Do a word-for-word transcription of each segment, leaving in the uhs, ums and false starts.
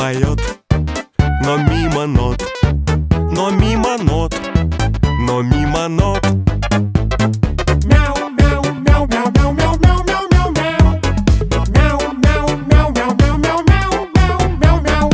поет, но мимо нот, но мимо нот, но мимо нот. Мяу, мяу, мяу, мяу, мяу, мяу, мяу, мяу, мяу, мяу. Мяу, мяу, мяу, мяу, мяу, мяу, мяу, мяу, мяу, мяу.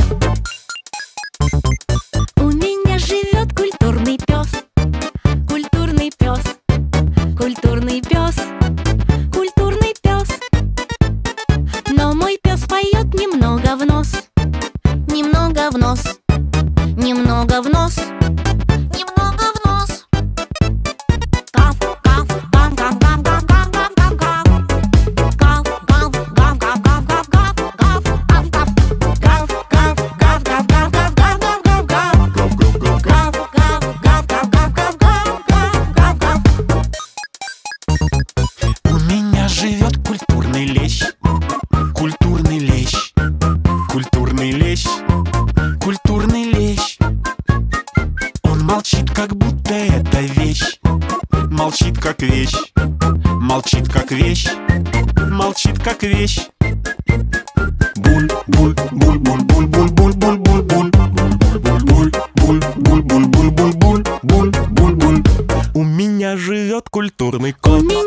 У меня живет культурный пес, культурный пес, культурный пес, культурный пес. Но мой пес поет немного в нос, немного в нос, немного в нос, немного в нос. Гав, гав, гав, гав, гав, гав, гав, гав, гав, гав. Гав, гав, гав, гав, гав, гав, гав, гав, гав, гав. Гав, гав, гав, гав, гав, гав, гав, гав, гав, гав. Гав, гав, гав, гав. Гав, гав, гав, гав, гав, гав, гав, гав, гав. У меня живет культурный лещ, культурный лещ, культурный лещ, культурный лещ. Он молчит, как будто это вещь, молчит, как вещь, молчит, как вещь, молчит, как вещь. Буль, буль, буль, буль, буль, буль, буль, буль, буль, буль, буль, буль, буль, буль, буль, буль, буль, буль, буль, буль. У меня живет культурный кот.